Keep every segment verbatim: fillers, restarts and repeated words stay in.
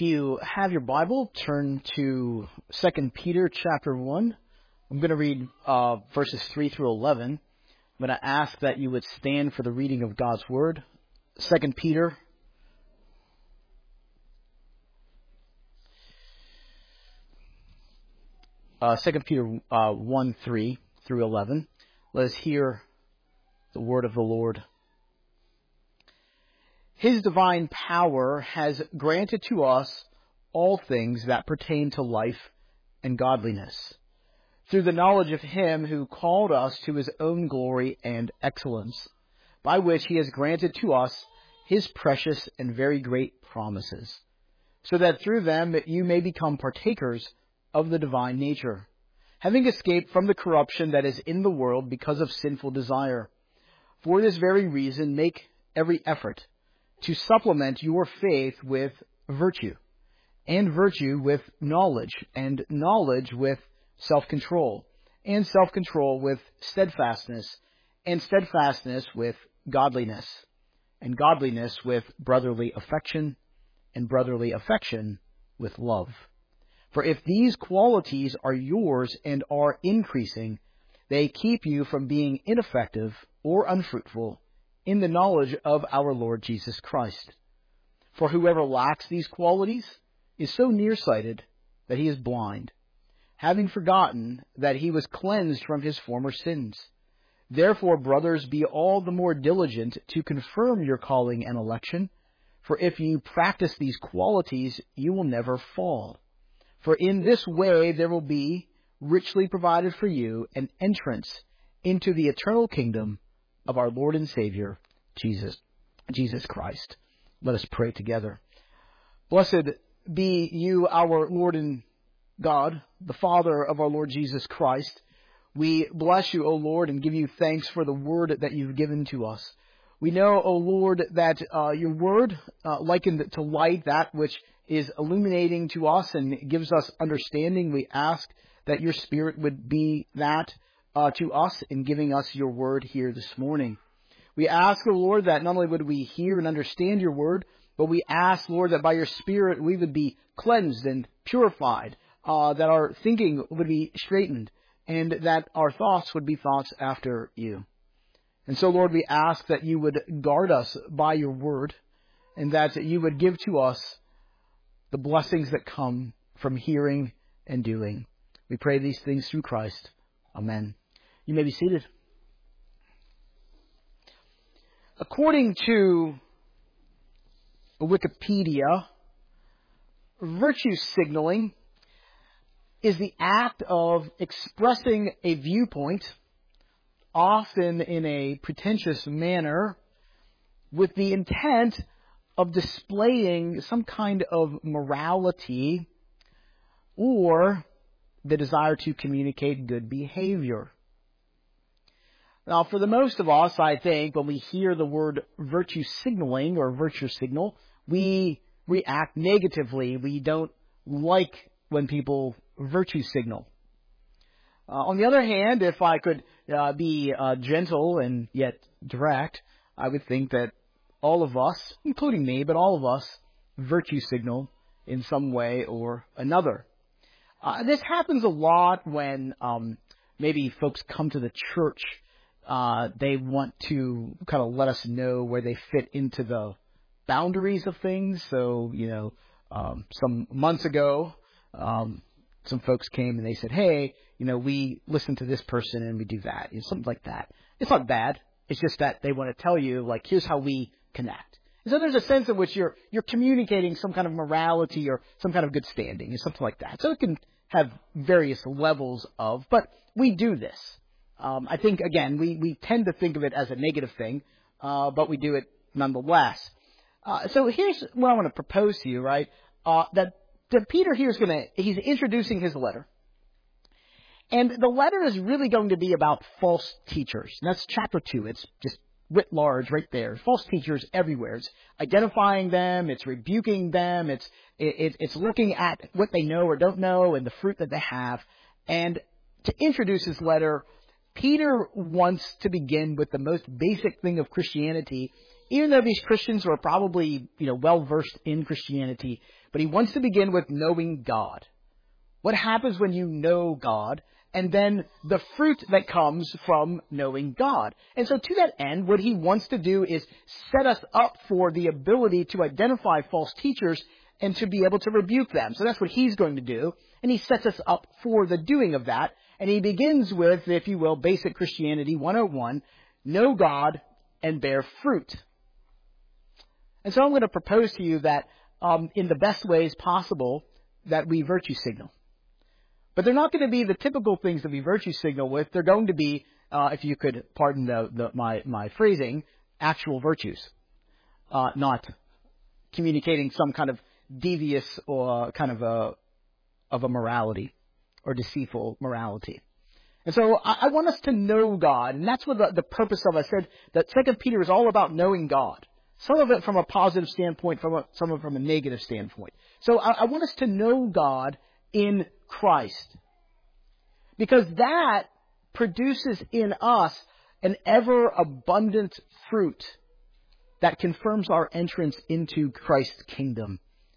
you have your Bible, turn to Second Peter chapter one. I'm going to read uh, verses three through eleven. I'm going to ask that you would stand for the reading of God's Word. Second Peter uh, Second Peter uh, one, three through eleven. Let us hear the Word of the Lord. His divine power has granted to us all things that pertain to life and godliness, through the knowledge of Him who called us to His own glory and excellence, by which He has granted to us His precious and very great promises, so that through them you may become partakers of the divine nature, having escaped from the corruption that is in the world because of sinful desire. For this very reason, make every effort to supplement your faith with virtue, and virtue with knowledge, and knowledge with self-control, and self-control with steadfastness, and steadfastness with godliness, and godliness with brotherly affection, and brotherly affection with love. For if these qualities are yours and are increasing, they keep you from being ineffective or unfruitful in the knowledge of our Lord Jesus Christ. For whoever lacks these qualities is so nearsighted that he is blind, having forgotten that he was cleansed from his former sins. Therefore, brothers, be all the more diligent to confirm your calling and election, for if you practice these qualities, you will never fall. For in this way there will be richly provided for you an entrance into the eternal kingdom of our Lord and Savior, Jesus, Jesus Christ. Let us pray together. Blessed be you, our Lord and God, the Father of our Lord Jesus Christ. We bless you, O Lord, and give you thanks for the word that you've given to us. We know, O Lord, that uh, your word, uh, likened to light, that which is illuminating to us and gives us understanding, we ask that your Spirit would be that Uh, to us in giving us your word here this morning. We ask, O Lord, that not only would we hear and understand your word, but we ask, Lord, that by your Spirit we would be cleansed and purified, uh, that our thinking would be straightened, and that our thoughts would be thoughts after you. And so, Lord, we ask that you would guard us by your word, and that you would give to us the blessings that come from hearing and doing. We pray these things through Christ. Amen. You may be seated. According to Wikipedia, virtue signaling is the act of expressing a viewpoint, often in a pretentious manner, with the intent of displaying some kind of morality or the desire to communicate good behavior. Now, for the most of us, I think, when we hear the word virtue signaling or virtue signal, we react negatively. We don't like when people virtue signal. Uh, on the other hand, if I could uh, be uh, gentle and yet direct, I would think that all of us, including me, but all of us, virtue signal in some way or another. Uh, this happens a lot when um, maybe folks come to the church. Uh, they want to kind of let us know where they fit into the boundaries of things. So, you know, um, some months ago, um, some folks came and they said, hey, you know, we listen to this person and we do that. You know, something like that. It's not bad. It's just that they want to tell you, like, here's how we connect. And so there's a sense in which you're you're communicating some kind of morality or some kind of good standing or something like that. So it can have various levels of, but we do this. Um, I think, again, we, we tend to think of it as a negative thing, uh, but we do it nonetheless. Uh, so here's what I want to propose to you, right? Uh, that, that Peter here is going to, he's introducing his letter. And the letter is really going to be about false teachers. And that's chapter two. It's just writ large right there. False teachers everywhere. It's identifying them. It's rebuking them. It's, it, it's looking at what they know or don't know and the fruit that they have. And to introduce his letter, Peter wants to begin with the most basic thing of Christianity even though these Christians are probably, you know, well-versed in Christianity, but he wants to begin with knowing God. What happens when you know God? And then the fruit that comes from knowing God. And so to that end, what he wants to do is set us up for the ability to identify false teachers and to be able to rebuke them. So that's what he's going to do. And he sets us up for the doing of that. And he begins with, if you will, basic Christianity one oh one, know God and bear fruit. And so I'm going to propose to you that um, in the best ways possible that we virtue signal. But they're not going to be the typical things that we virtue signal with. They're going to be, uh, if you could pardon the, the, my, my phrasing, actual virtues, uh, not communicating some kind of devious or kind of a of a morality or deceitful morality. And so I, I want us to know God, and that's what the, the purpose of it. I said that Second Peter is all about knowing God. Some of it from a positive standpoint, from a, some of it from a negative standpoint. So I, I want us to know God in Christ, because that produces in us an ever abundant fruit that confirms our entrance into Christ's kingdom.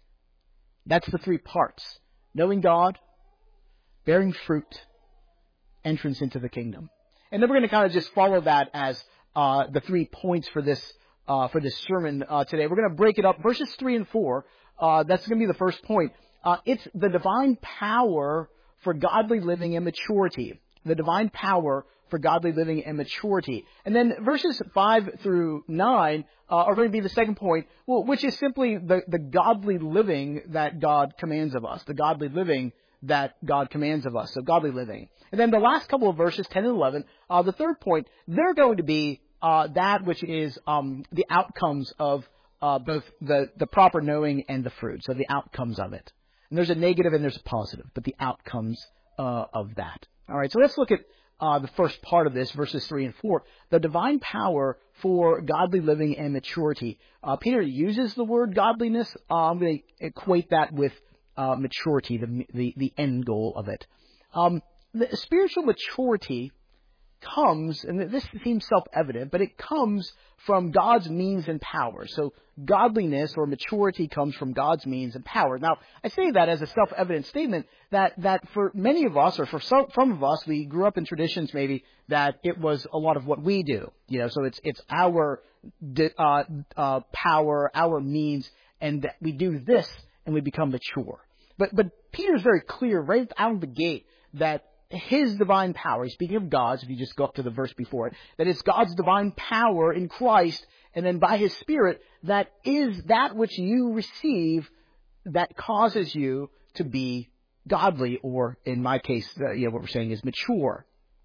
That's the three parts: knowing God, bearing fruit, entrance into the kingdom. And then we're going to kind of just follow that as uh, the three points for this uh, for this sermon uh, today. We're going to break it up, verses three and four. Uh, that's going to be the first point. Uh, it's the divine power for godly living and maturity. The divine power for godly living and maturity. And then verses five through nine uh, are going to be the second point, well, which is simply the, the godly living that God commands of us. The godly living that God commands of us. So godly living. And then the last couple of verses, ten and eleven, uh, the third point, they're going to be uh, that which is um, the outcomes of uh, both the, the proper knowing and the fruit. So the outcomes of it. And there's a negative and there's a positive, but the outcomes uh, of that. All right, so let's look at uh, the first part of this, verses three and four. The divine power for godly living and maturity. Uh, Peter uses the word godliness. Uh, I'm going to equate that with uh, maturity, the, the the end goal of it. Um, the spiritual maturity comes, and this seems self-evident, but it comes from God's means and power. So godliness or maturity comes from God's means and power. Now, I say that as a self-evident statement that, that for many of us, or for some, some of us, we grew up in traditions maybe that it was a lot of what we do. You know, so it's it's our uh, uh, power, our means, and that we do this and we become mature. But but Peter's very clear right out of the gate that His divine power, speaking of God's, if you just go up to the verse before it, that it's God's divine power in Christ, and then by His Spirit, that is that which you receive that causes you to be godly, or in my case, uh, you know, what we're saying is mature.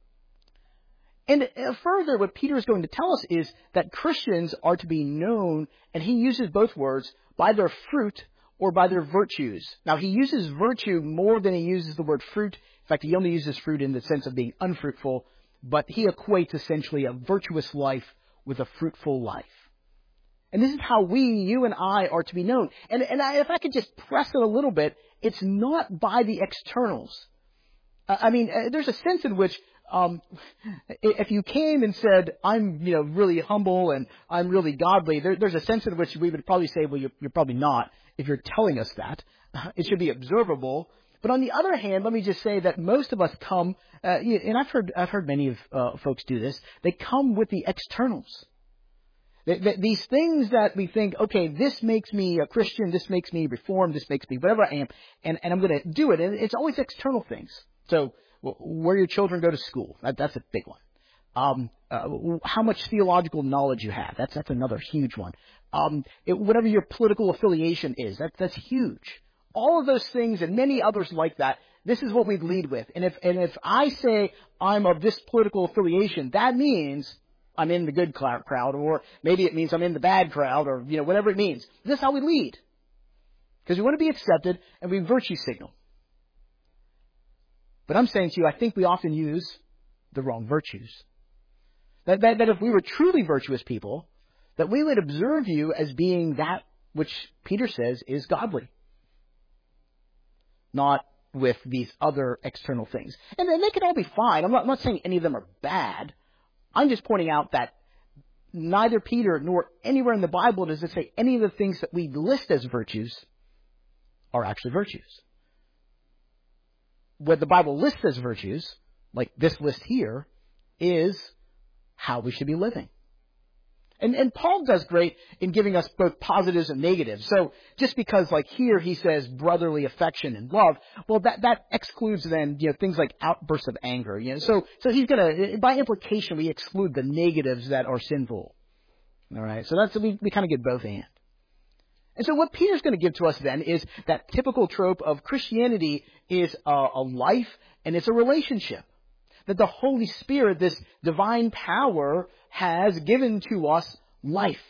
And uh, further, what Peter is going to tell us is that Christians are to be known, and he uses both words, by their fruit or by their virtues. Now, he uses virtue more than he uses the word fruit. In fact, he only uses fruit in the sense of being unfruitful, but he equates essentially a virtuous life with a fruitful life. And this is how we, you and I, are to be known. And, and I, if I could just press it a little bit, it's not by the externals. Uh, I mean, uh, there's a sense in which um, if you came and said, I'm, you know, really humble and I'm really godly, there, there's a sense in which we would probably say, well, you're, you're probably not if you're telling us that. It should be observable. But on the other hand, let me just say that most of us come, uh, and I've heard I've heard many of uh, folks do this. They come with the externals. They, they, these things that we think, okay, this makes me a Christian, this makes me reformed, this makes me whatever I am, and, and I'm going to do it. And it's always external things. So where your children go to school, that, that's a big one. Um, uh, how much theological knowledge you have, that's that's another huge one. Um, it, whatever your political affiliation is, that, that's huge. All of those things and many others like that, this is what we lead with. And if and if I say I'm of this political affiliation, that means I'm in the good crowd, or maybe it means I'm in the bad crowd, or you know whatever it means. This is how we lead, because we want to be accepted and we virtue signal. But I'm saying to you, I think we often use the wrong virtues. That, that, that if we were truly virtuous people, that we would observe you as being that which Peter says is godly, not with these other external things. And then they can all be fine. I'm not, I'm not saying any of them are bad. I'm just pointing out that neither Peter nor anywhere in the Bible does it say any of the things that we list as virtues are actually virtues. What the Bible lists as virtues, like this list here, is how we should be living. And, and Paul does great in giving us both positives and negatives. So just because like here he says brotherly affection and love, well that, that excludes then, you know, things like outbursts of anger. You know, so, so he's gonna, by implication, we exclude the negatives that are sinful. All right. So that's, we, we kind of get both and. And so what Peter's going to give to us then is that typical trope of Christianity is a, a life and it's a relationship. That the Holy Spirit, this divine power, has given to us life.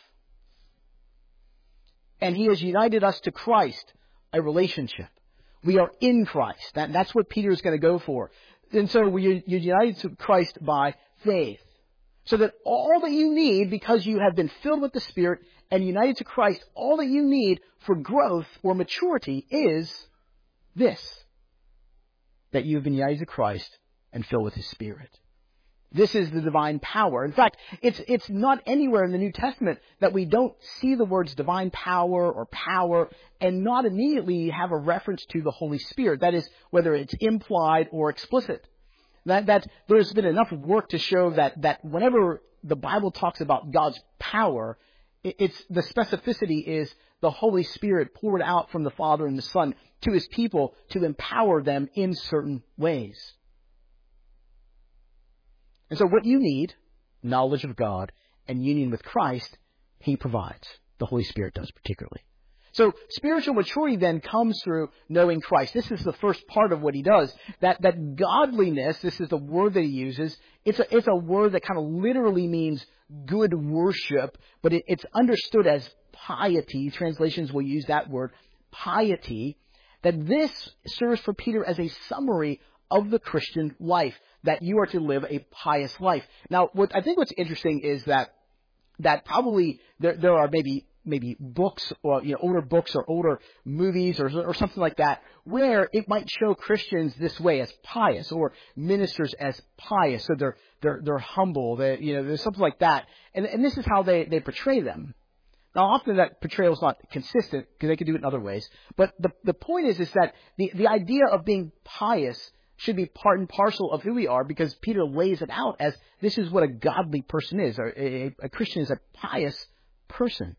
And He has united us to Christ, a relationship. We are in Christ. That, that's what Peter is going to go for. And so we are united to Christ by faith. So that all that you need, because you have been filled with the Spirit and united to Christ, all that you need for growth or maturity is this. That you have been united to Christ and filled with His Spirit. This is the divine power. In fact, it's it's not anywhere in the New Testament that we don't see the words divine power or power and not immediately have a reference to the Holy Spirit. That is, whether it's implied or explicit. That that there's been enough work to show that that whenever the Bible talks about God's power, it, it's the specificity is the Holy Spirit poured out from the Father and the Son to His people to empower them in certain ways. And so what you need, knowledge of God and union with Christ, He provides. The Holy Spirit does particularly. So spiritual maturity then comes through knowing Christ. This is the first part of what He does. That that godliness, this is the word that He uses. It's a, it's a word that kind of literally means good worship, but it, it's understood as piety. Translations will use that word, piety. That this serves for Peter as a summary of the Christian life, that you are to live a pious life. Now, what I think what's interesting is that that probably there there are maybe maybe books or you know older books or older movies or or something like that where it might show Christians this way as pious or ministers as pious. So they're they're they're humble. They you know there's something like that, and and this is how they they portray them. Now, often that portrayal is not consistent because they could do it in other ways. But the the point is is that the the idea of being pious should be part and parcel of who we are, because Peter lays it out as this is what a godly person is. A, a, a Christian is a pious person,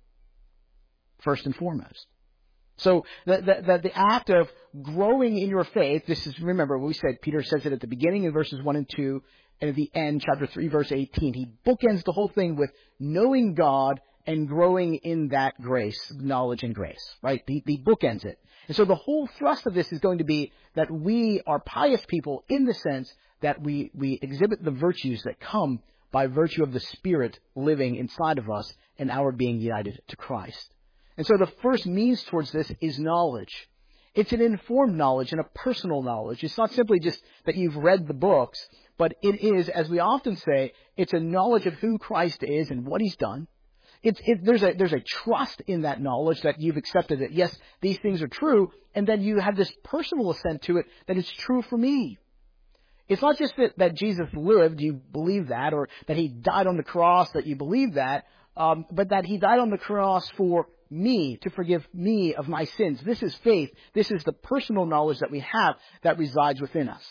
first and foremost. So the, the, the, the act of growing in your faith, this is, remember what we said, Peter says it at the beginning in verses one and two, and at the end, chapter three, verse eighteen. He bookends the whole thing with knowing God and growing in that grace, knowledge and grace, right? He, he bookends it. And so the whole thrust of this is going to be that we are pious people in the sense that we, we exhibit the virtues that come by virtue of the Spirit living inside of us and our being united to Christ. And so the first means towards this is knowledge. It's an informed knowledge and a personal knowledge. It's not simply just that you've read the books, but it is, as we often say, it's a knowledge of who Christ is and what He's done. It's, it, there's a there's a trust in that knowledge that you've accepted that, yes, these things are true, and then you have this personal assent to it that it's true for me. It's not just that, that Jesus lived, you believe that, or that He died on the cross, that you believe that, um, but that He died on the cross for me, to forgive me of my sins. This is faith. This is the personal knowledge that we have that resides within us.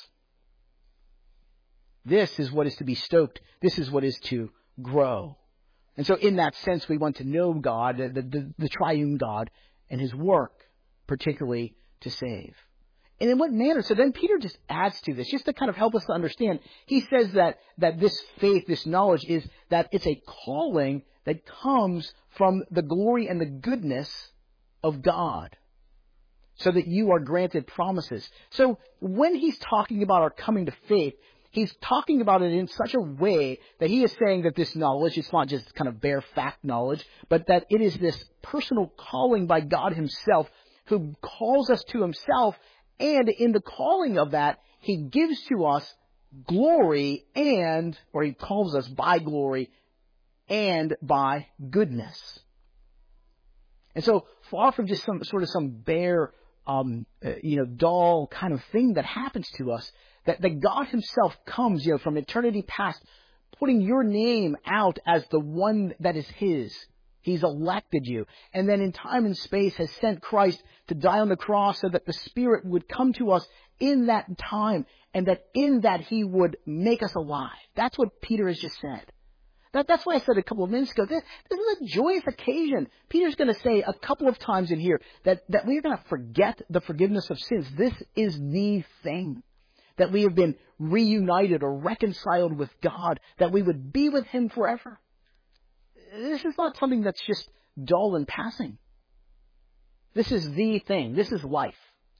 This is what is to be stoked. This is what is to grow. And so in that sense, we want to know God, the, the, the triune God, and His work, particularly to save. And in what manner? So then Peter just adds to this, just to kind of help us to understand. He says that, that this faith, this knowledge, is that it's a calling that comes from the glory and the goodness of God, so that you are granted promises. So when he's talking about our coming to faith, he's talking about it in such a way that he is saying that this knowledge, it's not just kind of bare fact knowledge, but that it is this personal calling by God Himself, who calls us to Himself, and in the calling of that, He gives to us glory and, or He calls us by glory and by goodness. And so far from just some sort of some bare, um, uh, you know, dull kind of thing that happens to us, That, that God Himself comes, you know, from eternity past, putting your name out as the one that is His. He's elected you. And then in time and space has sent Christ to die on the cross so that the Spirit would come to us in that time, and that in that He would make us alive. That's what Peter has just said. That, that's why I said a couple of minutes ago, this, this is a joyous occasion. Peter's going to say a couple of times in here that, that we're going to forget the forgiveness of sins. This is the thing. That we have been reunited or reconciled with God. That we would be with Him forever. This is not something that's just dull and passing. This is the thing. This is life.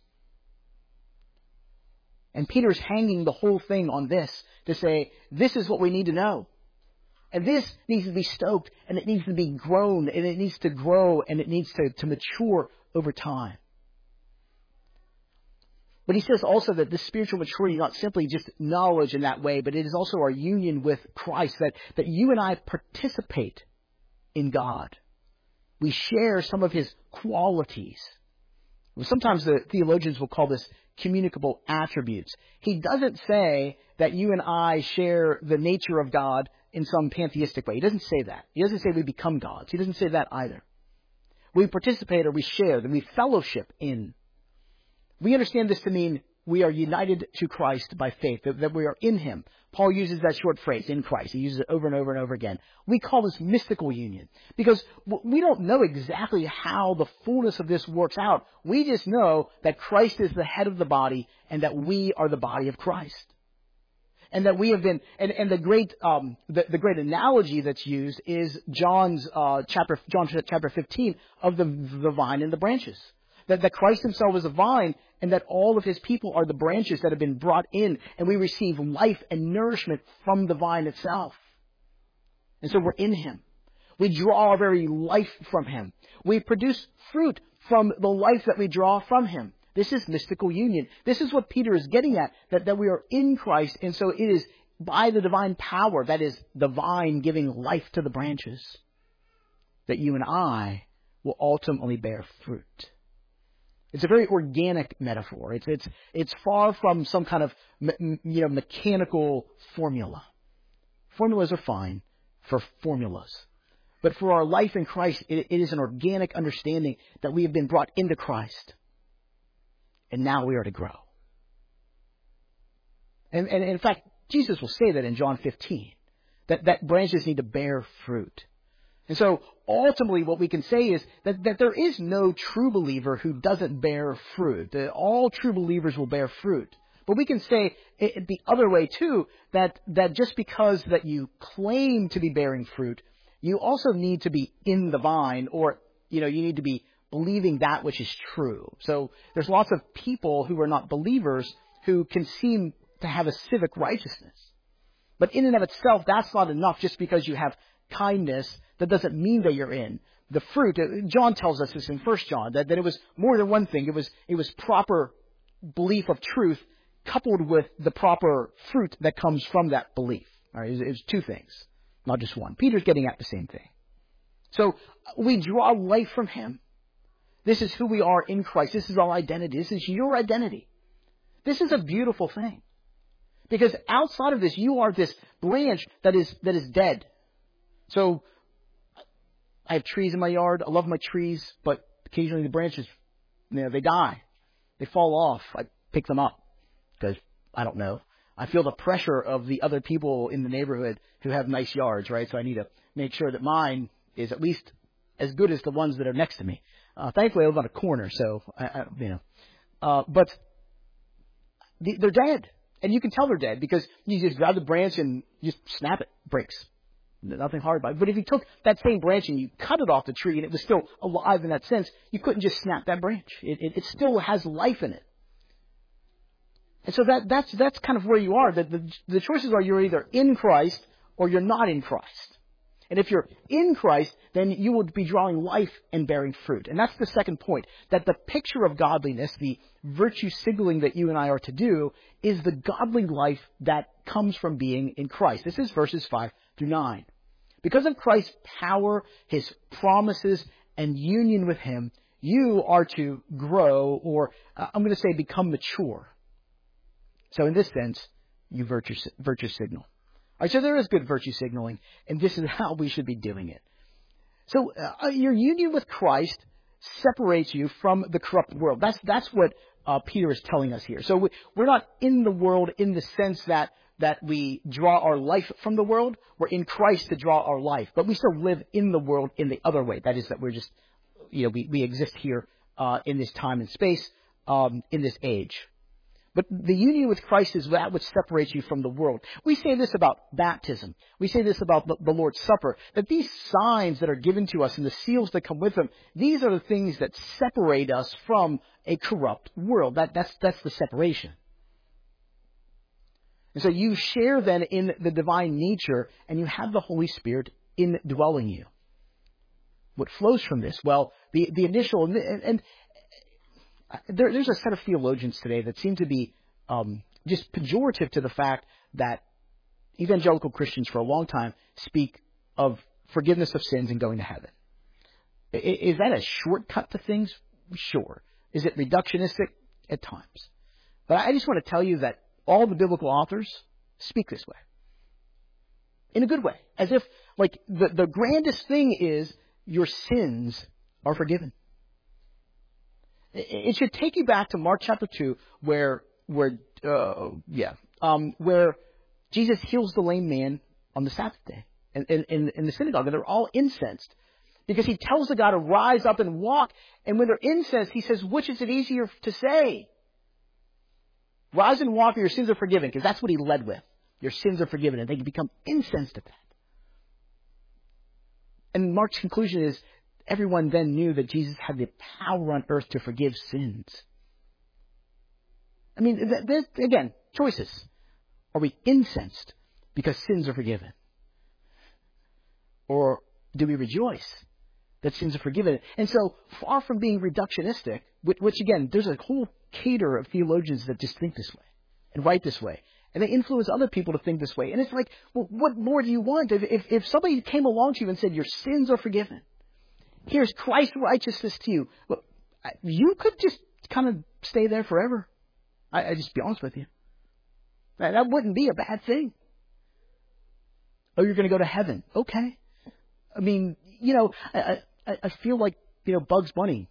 And Peter's hanging the whole thing on this to say, this is what we need to know. And this needs to be stoked, and it needs to be grown, and it needs to grow, and it needs to, to mature over time. But he says also that this spiritual maturity is not simply just knowledge in that way, but it is also our union with Christ, that, that you and I participate in God. We share some of His qualities. Sometimes the theologians will call this communicable attributes. He doesn't say that you and I share the nature of God in some pantheistic way. He doesn't say that. He doesn't say we become gods. He doesn't say that either. We participate or we share, that we fellowship in. We understand this to mean we are united to Christ by faith, that, that we are in Him. Paul uses that short phrase, in Christ. He uses it over and over and over again. We call this mystical union because we don't know exactly how the fullness of this works out. We just know that Christ is the head of the body and that we are the body of Christ. And that we have been, and, and the great, um, the, the great analogy that's used is John's, uh, chapter, John chapter fifteen of the, the vine and the branches. That, that Christ Himself is a vine and that all of His people are the branches that have been brought in, and we receive life and nourishment from the vine itself. And so we're in Him. We draw our very life from Him. We produce fruit from the life that we draw from Him. This is mystical union. This is what Peter is getting at, that, that we are in Christ, and so it is by the divine power, that is the vine giving life to the branches, that you and I will ultimately bear fruit. It's a very organic metaphor. It's it's it's far from some kind of me, you know mechanical formula. Formulas are fine for formulas, but for our life in Christ, it, it is an organic understanding that we have been brought into Christ, and now we are to grow. And, and in fact, Jesus will say that in John fifteen, that that branches need to bear fruit. And so ultimately what we can say is that, that there is no true believer who doesn't bear fruit. That all true believers will bear fruit. But we can say it the other way too, that, that just because that you claim to be bearing fruit, you also need to be in the vine, or, you know, you need to be believing that which is true. So there's lots of people who are not believers who can seem to have a civic righteousness. But in and of itself, that's not enough. Just because you have kindness, that doesn't mean that you're in. The fruit, John tells us this in First John, that, that it was more than one thing. It was, it was proper belief of truth coupled with the proper fruit that comes from that belief. All right, it was two things, not just one. Peter's getting at the same thing. So we draw life from Him. This is who we are in Christ. This is our identity. This is your identity. This is a beautiful thing. Because outside of this, you are this branch that is that is dead. So I have trees in my yard. I love my trees, but occasionally the branches, you know, they die. They fall off. I pick them up because, I don't know, I feel the pressure of the other people in the neighborhood who have nice yards, right? So I need to make sure that mine is at least as good as the ones that are next to me. Uh, thankfully, I live on a corner, so, I, I, you know. Uh, but the, they're dead. And you can tell they're dead because you just grab the branch and you just snap it. Breaks. Nothing hard about it. But if you took that same branch and you cut it off the tree and it was still alive in that sense, you couldn't just snap that branch. It, it, it still has life in it. And so that, that's, that's kind of where you are. The, the, the choices are you're either in Christ or you're not in Christ. And if you're in Christ, then you will be drawing life and bearing fruit. And that's the second point, that the picture of godliness, the virtue signaling that you and I are to do, is the godly life that comes from being in Christ. This is verses five through nine. Because of Christ's power, His promises, and union with Him, you are to grow, or uh, I'm going to say become mature. So in this sense, you virtue, virtue signal. All right, so there is good virtue signaling, and this is how we should be doing it. So uh, your union with Christ separates you from the corrupt world. That's that's what uh, Peter is telling us here. So we, we're not in the world in the sense that that we draw our life from the world. We're in Christ to draw our life, but we still live in the world in the other way. That is that we're just, you know, we, we exist here uh, in this time and space, um, in this age. But the union with Christ is that which separates you from the world. We say this about baptism. We say this about the Lord's Supper, that these signs that are given to us and the seals that come with them, these are the things that separate us from a corrupt world. That, that's, that's the separation. And so you share then in the divine nature, and you have the Holy Spirit indwelling you. What flows from this? Well, the, the initial, and, and There, there's a set of theologians today that seem to be um, just pejorative to the fact that evangelical Christians for a long time speak of forgiveness of sins and going to heaven. Is that a shortcut to things? Sure. Is it reductionistic? At times. But I just want to tell you that all the biblical authors speak this way. In a good way. As if, like, the, the grandest thing is your sins are forgiven. It should take you back to Mark chapter two, where, where, uh, yeah, um, where Jesus heals the lame man on the Sabbath day in, in, in the synagogue, and they're all incensed because he tells the guy to rise up and walk, and when they're incensed, he says, which is it easier to say? Rise and walk, or your sins are forgiven, because that's what he led with. Your sins are forgiven, and they can become incensed at that. And Mark's conclusion is, everyone then knew that Jesus had the power on earth to forgive sins. I mean, th- th- again, choices. Are we incensed because sins are forgiven? Or do we rejoice that sins are forgiven? And so, far from being reductionistic, which, which again, there's a whole cadre of theologians that just think this way and write this way. And they influence other people to think this way. And it's like, well, what more do you want? If, if, if somebody came along to you and said, your sins are forgiven, here's Christ's righteousness to you, well, you could just kind of stay there forever. I, I just be honest with you. That, that wouldn't be a bad thing. Oh, you're going to go to heaven. Okay. I mean, you know, I, I, I feel like, you know, Bugs Bunny.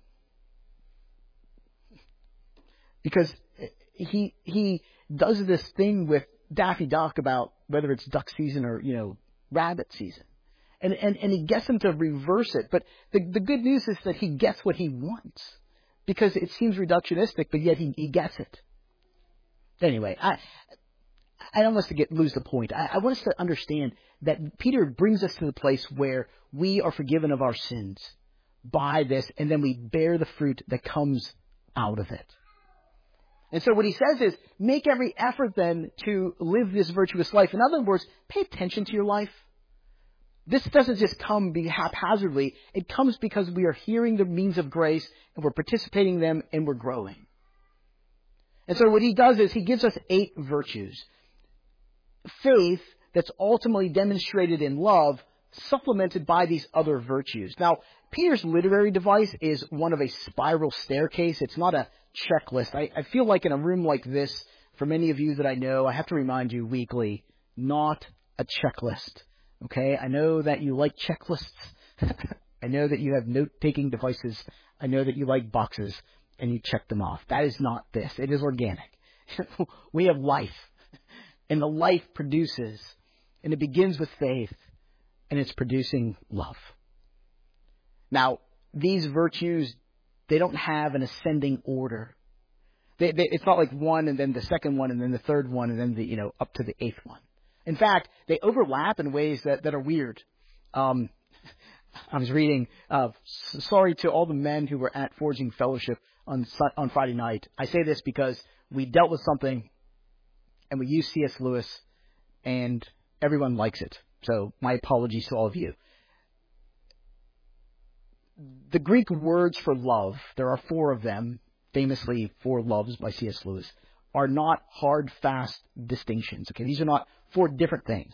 Because he he does this thing with Daffy Duck about whether it's duck season or, you know, rabbit season. And, and, and he gets him to reverse it. But the, the good news is that he gets what he wants. Because it seems reductionistic, but yet he, he gets it. Anyway, I I don't want us to get lose the point. I, I want us to understand that Peter brings us to the place where we are forgiven of our sins by this, and then we bear the fruit that comes out of it. And so what he says is, make every effort then to live this virtuous life. In other words, pay attention to your life. This doesn't just come be haphazardly. It comes because we are hearing the means of grace, and we're participating in them, and we're growing. And so what he does is he gives us eight virtues. Faith that's ultimately demonstrated in love, supplemented by these other virtues. Now, Peter's literary device is one of a spiral staircase. It's not a checklist. I, I feel like in a room like this, for many of you that I know, I have to remind you weekly, not a checklist. Okay? I know that you like checklists. I know that you have note-taking devices. I know that you like boxes, and you check them off. That is not this. It is organic. We have life. And the life produces. And it begins with faith. And it's producing love. Now, these virtues, they don't have an ascending order. They, they, it's not like one and then the second one and then the third one and then the, you know, up to the eighth one. In fact, they overlap in ways that, that are weird. Um, I was reading, uh, sorry to all the men who were at Forging Fellowship on, on Friday night. I say this because we dealt with something and we used C S Lewis and everyone likes it. So my apologies to all of you. The Greek words for love, there are four of them, famously four loves by C S Lewis, are not hard, fast distinctions. Okay, these are not four different things.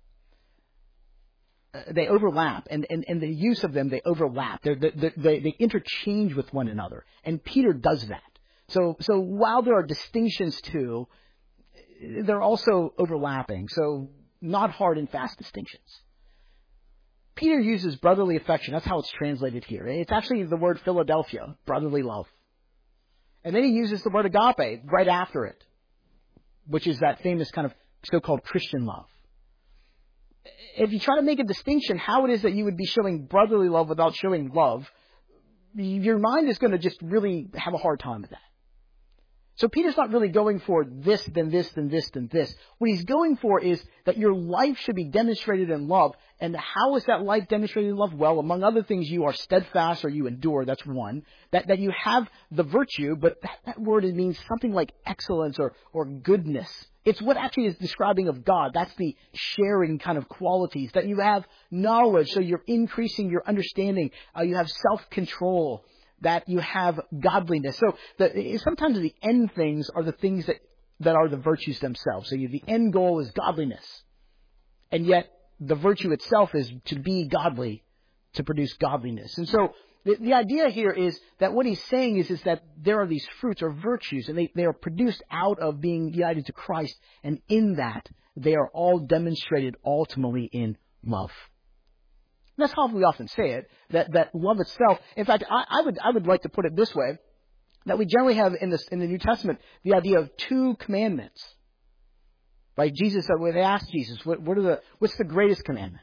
Uh, they overlap, and, and, and the use of them, they overlap. They're, they, they, they interchange with one another, and Peter does that. So, so while there are distinctions too, they're also overlapping. So not hard and fast distinctions. Peter uses brotherly affection. That's how it's translated here. It's actually the word Philadelphia, brotherly love. And then he uses the word agape right after it, which is that famous kind of so-called Christian love. If you try to make a distinction, how it is that you would be showing brotherly love without showing love, your mind is going to just really have a hard time with that. So Peter's not really going for this, then this, then this, then this. What he's going for is that your life should be demonstrated in love. And how is that life demonstrated in love? Well, among other things, you are steadfast or you endure. That's one. That that you have the virtue, but that, that word it means something like excellence or, or goodness. It's what actually is describing of God. That's the sharing kind of qualities. That you have knowledge, so you're increasing your understanding. Uh, you have self-control. That you have godliness. So the, sometimes the end things are the things that, that are the virtues themselves. So you, the end goal is godliness. And yet the virtue itself is to be godly, to produce godliness. And so the, the idea here is that what he's saying is, is that there are these fruits or virtues, and they, they are produced out of being united to Christ. And in that, they are all demonstrated ultimately in love. That's how we often say it, that, that love itself. In fact, I, I would I would like to put it this way, that we generally have in this in the New Testament the idea of two commandments. Right? Jesus, when they asked Jesus, what, what are the what's the greatest commandment?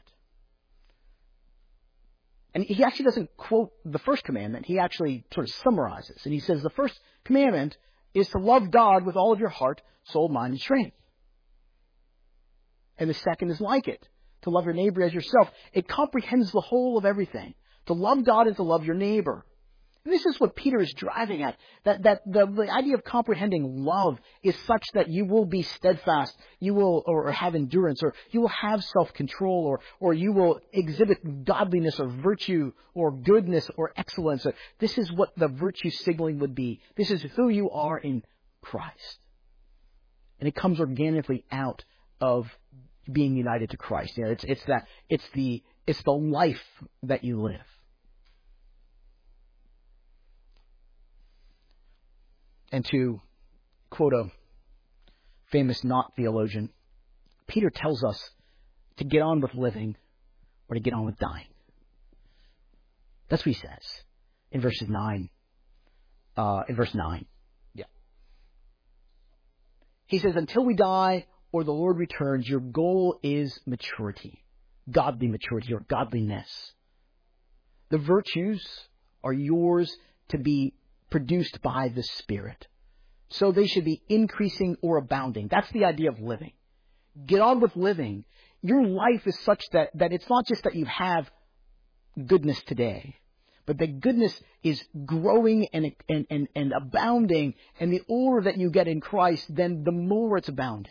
And he actually doesn't quote the first commandment. He actually sort of summarizes, and he says the first commandment is to love God with all of your heart, soul, mind, and strength. And the second is like it. To love your neighbor as yourself. It comprehends the whole of everything. To love God and to love your neighbor. And this is what Peter is driving at. That, that the, the idea of comprehending love is such that you will be steadfast, you will or have endurance, or you will have self-control, or, or you will exhibit godliness or virtue or goodness or excellence. This is what the virtue signaling would be. This is who you are in Christ. And it comes organically out of being united to Christ. You know, it's it's that it's the it's the life that you live. And to quote a famous not theologian, Peter tells us to get on with living or to get on with dying. That's what he says in verses nine. Uh, in verse nine. Yeah. He says, until we die or the Lord returns, your goal is maturity, godly maturity or godliness. The virtues are yours to be produced by the Spirit. So they should be increasing or abounding. That's the idea of living. Get on with living. Your life is such that, that it's not just that you have goodness today, but that goodness is growing and, and, and, and abounding. And the older that you get in Christ, then the more it's abounding.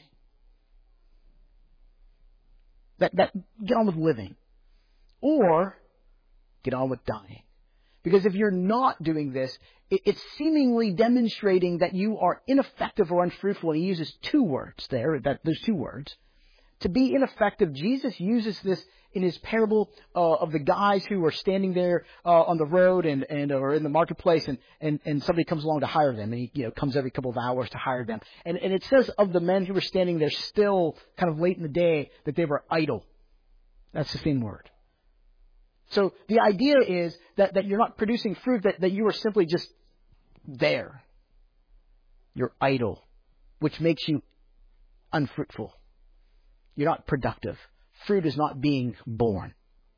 That, that get on with living. Or get on with dying. Because if you're not doing this, it, it's seemingly demonstrating that you are ineffective or unfruitful. And he uses two words there. That there's two words. To be ineffective, Jesus uses this in his parable uh, of the guys who are standing there uh, on the road and, and or in the marketplace, and, and, and somebody comes along to hire them, and he you know comes every couple of hours to hire them. And, and it says of the men who were standing there still kind of late in the day that they were idle. That's the same word. So the idea is that, that you're not producing fruit, that, that you are simply just there. You're idle, which makes you unfruitful. You're not productive. Fruit is not being born.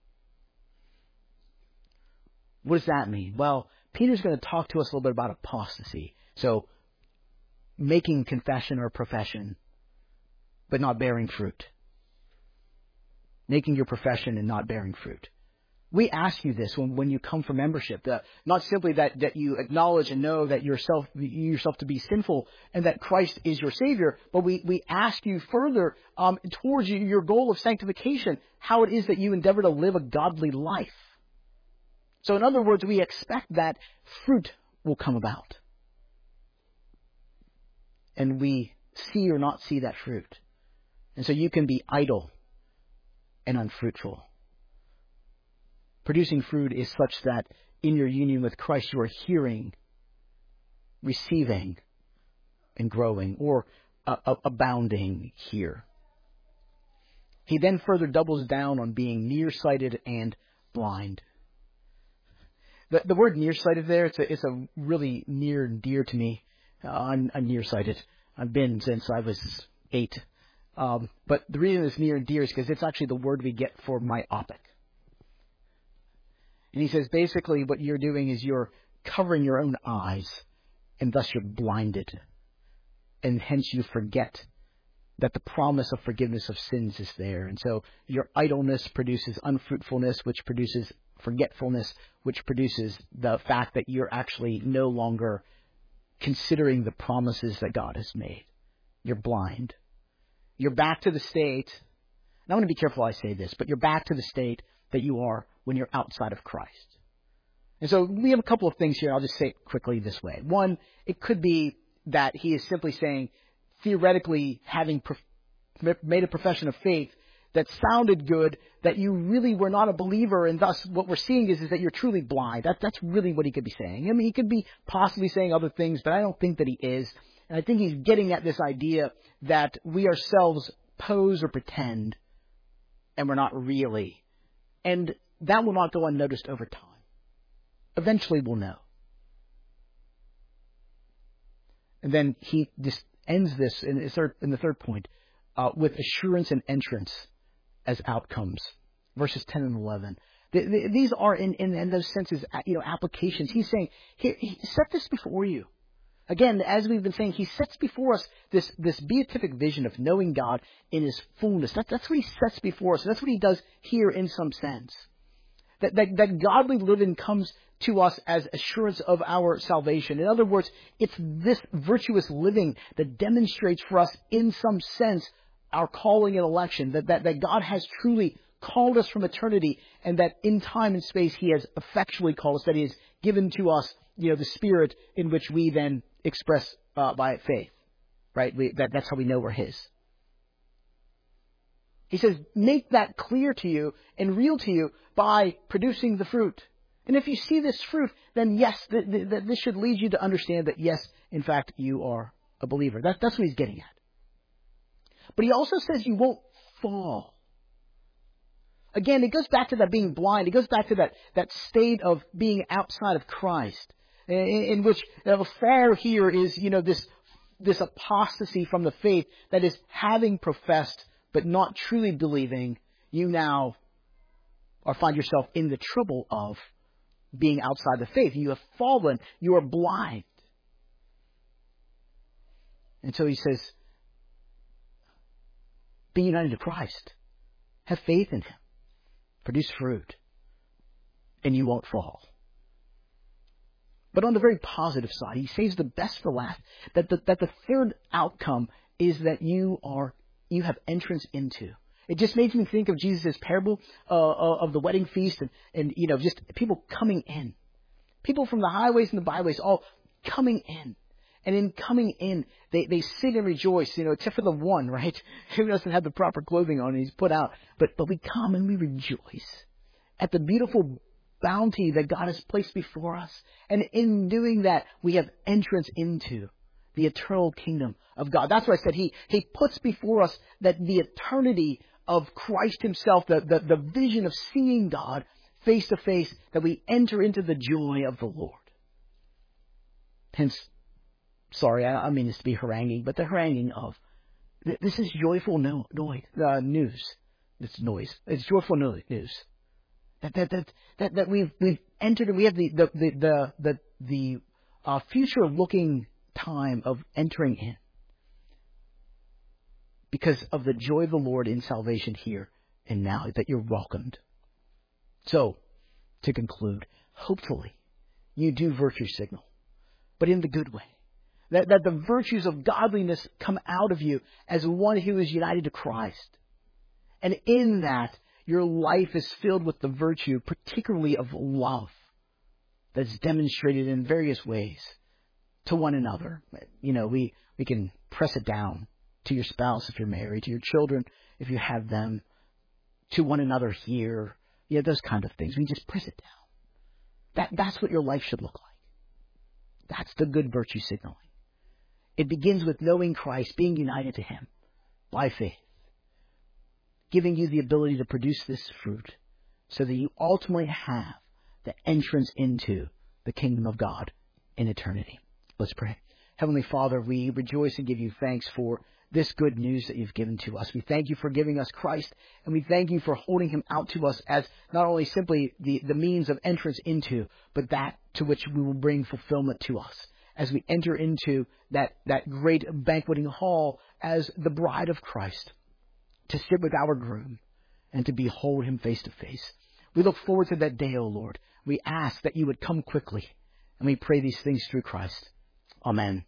What does that mean? Well, Peter's going to talk to us a little bit about apostasy. So, making confession or profession, but not bearing fruit. Making your profession and not bearing fruit. We ask you this when, when you come for membership, that not simply that, that you acknowledge and know that yourself, you yourself to be sinful and that Christ is your Savior, but we, we ask you further um, towards you, your goal of sanctification, how it is that you endeavor to live a godly life. So in other words, we expect that fruit will come about. And we see or not see that fruit. And so you can be idle and unfruitful. Producing fruit is such that in your union with Christ you are hearing, receiving, and growing, or uh, abounding here. He then further doubles down on being nearsighted and blind. The, the word nearsighted there, it's a, it's a really near and dear to me. Uh, I'm, I'm nearsighted. I've been since I was eight. Um, but the reason it's near and dear is because it's actually the word we get for myopic. And he says basically what you're doing is you're covering your own eyes, and thus you're blinded. And hence you forget that the promise of forgiveness of sins is there. And so your idleness produces unfruitfulness, which produces forgetfulness, which produces the fact that you're actually no longer considering the promises that God has made. You're blind. You're back to the state, and I want to be careful how I say this, but you're back to the state that you are when you're outside of Christ. And so we have a couple of things here. I'll just say it quickly this way. One, it could be that he is simply saying, theoretically, having prof- made a profession of faith that sounded good, that you really were not a believer, and thus what we're seeing is, is that you're truly blind. That, that's really what he could be saying. I mean, he could be possibly saying other things, but I don't think that he is. And I think he's getting at this idea that we ourselves pose or pretend, and we're not really. And that will not go unnoticed over time. Eventually we'll know. And then he just ends this in the third, in the third point uh, with assurance and entrance as outcomes. Verses ten and eleven. The, the, these are, in, in, in those senses, you know, applications. He's saying, here, he set this before you. Again, as we've been saying, he sets before us this, this beatific vision of knowing God in his fullness. That, that's what he sets before us. That's what he does here in some sense. That, that, that godly living comes to us as assurance of our salvation. In other words, it's this virtuous living that demonstrates for us in some sense our calling and election. That, that, that God has truly called us from eternity, and that in time and space he has effectually called us, that he has given to us, you know, the Spirit in which we then express uh, by faith, right? We, that, that's how we know we're his. He says, make that clear to you and real to you by producing the fruit. And if you see this fruit, then yes, th- th- th- this should lead you to understand that yes, in fact, you are a believer. That, that's what he's getting at. But he also says you won't fall. Again, it goes back to that being blind. It goes back to that, that state of being outside of Christ, in, in which the fall here is, you know, this, this apostasy from the faith that is having professed but not truly believing. You now or find yourself in the trouble of being outside the faith. You have fallen. You are blind. And so he says, be united to Christ. Have faith in him. Produce fruit. And you won't fall. But on the very positive side, he saves the best for last. That the, that the third outcome is that you are you have entrance into. It just makes me think of Jesus' parable uh, of the wedding feast, and, and you know, just people coming in. People from the highways and the byways all coming in. And in coming in, they, they sing and rejoice, you know, except for the one, right? Who doesn't have the proper clothing on and he's put out. But, but we come and we rejoice at the beautiful bounty that God has placed before us. And in doing that, we have entrance into the eternal kingdom of God. That's why I said he, he puts before us that the eternity of Christ himself, the, the, the vision of seeing God face to face, that we enter into the joy of the Lord. Hence, sorry, I, I mean this to be haranguing, but the haranguing of, this is joyful no, noise, uh, news. It's noise. It's joyful no, news. That, that, that, that, that we've, we've entered, and we have the, the, the, the, the, the uh, future looking time of entering in. Because of the joy of the Lord in salvation here and now, that you're welcomed. So, to conclude, hopefully you do virtue signal, but in the good way. That, that the virtues of godliness come out of you as one who is united to Christ. And in that, your life is filled with the virtue, particularly of love, that's demonstrated in various ways to one another. You know, we, we can press it down to your spouse if you're married, to your children if you have them, to one another here. Yeah, those kind of things. We just press it down. That, that's what your life should look like. That's the good virtue signaling. It begins with knowing Christ, being united to him by faith. giving you the ability to produce this fruit so that you ultimately have the entrance into the kingdom of God in eternity. Let's pray. Heavenly Father, we rejoice and give you thanks for this good news that you've given to us. We thank you for giving us Christ, and we thank you for holding him out to us as not only simply the, the means of entrance into, but that to which we will bring fulfillment to us as we enter into that, that great banqueting hall as the bride of Christ, to sit with our groom and to behold him face to face. We look forward to that day, O Lord. We ask that you would come quickly, and we pray these things through Christ. Amen.